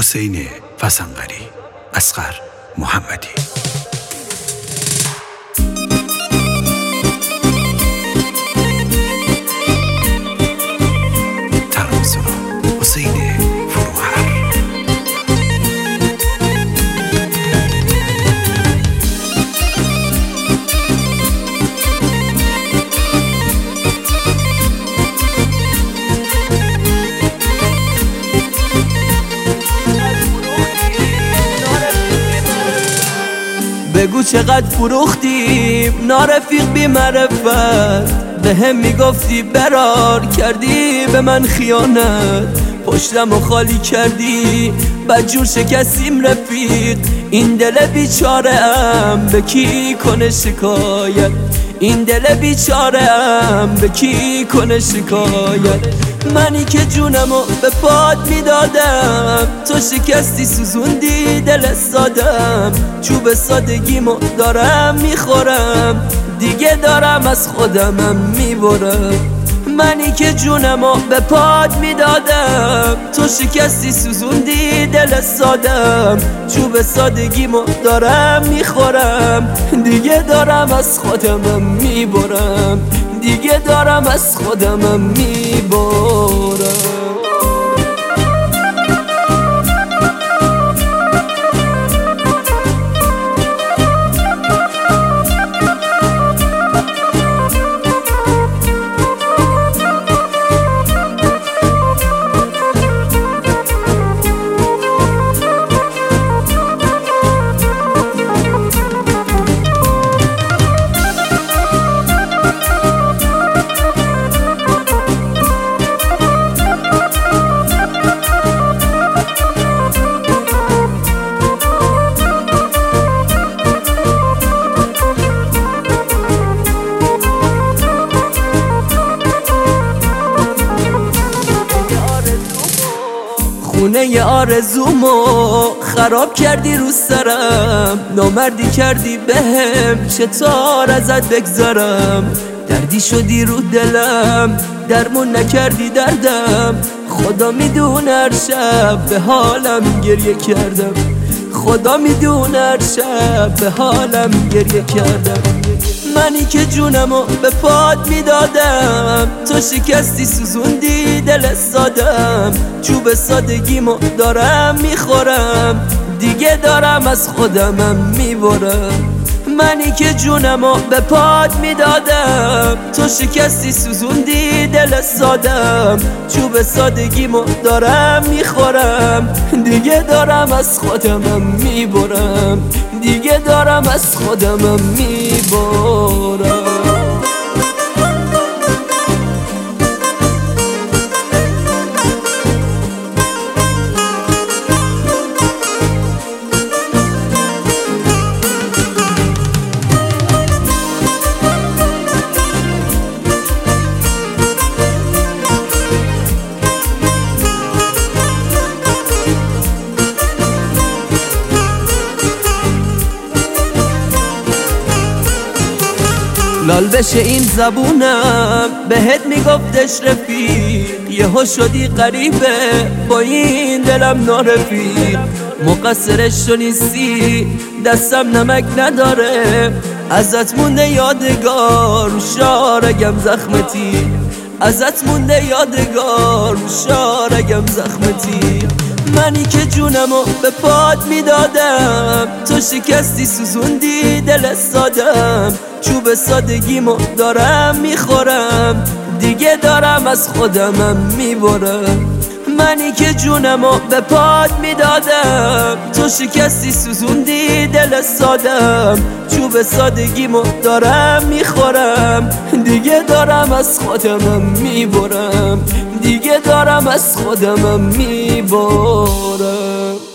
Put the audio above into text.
حسین فسنقری، اصغر محمدی. ترانه‌سرا حسین فروهر. بگو چقدر فروختیم نارفیق بی معرفت، به هم میگفتی برار کردی به من خیانت، پشتم و خالی کردی بدجور شکستیم رفیق. این دل بیچاره ام به کی کنه شکایت، این دل بیچاره ام به کی کنه شکایت. منی که جونمو به پات میدادم، تو شکستی سوزوندی دل سادم. چوب سادگیمو دارم میخورم، دیگه دارم از خودمم میبرم. منی که جونمو به پات میدادم، تو شکستی سوزوندی دل سادم. چوب سادگیمو دارم میخورم، دیگه دارم از خودمم میبرم، دیگه دارم از خودمم میبرم. خونه آرزومو خراب کردی رو سرم، نامردی کردی بهم چطور ازت بگذرم. دردی شدی رو دلم درمون نکردی دردم، خدا میدونه هر شب به حالم گریه کردم، خدا میدونه هر شب به حالم گریه کردم. منی که جونمو به پات میدادم، تو شکستی سوزوندی دل سادم. چوب سادگیمو دارم میخورم، دیگه دارم از خودمم میبرم. منی که جونمو به پات میدادم، تو شکستی سوزوندی دل سادم. چوب سادگیمو دارم میخورم، دیگه دارم از خودمم میبرم، دیگه دارم از خودمم میبرم. لال بشه این زبونم بهت میگفتش رفیق، یهو شدی غریبه با این دلم نارفیق. مقصرش تو نیستی دستم نمک نداره، ازت مونده یادگار شارگم زخمتی، ازت مونده یادگار شارگم زخمتی. منی که جونمو به پات میدادم، تو شکستی سوزوندی دل سادم. چوب سادگیمو دارم میخورم، دیگه دارم از خودمم میبرم. منی که جونمو به پات میدادم، تو شکستی سوزوندی دل سادم. چوب سادگیمو دارم میخورم، دیگه دارم از خودمم میبرم، دیگه دارم از خودمم میبرم.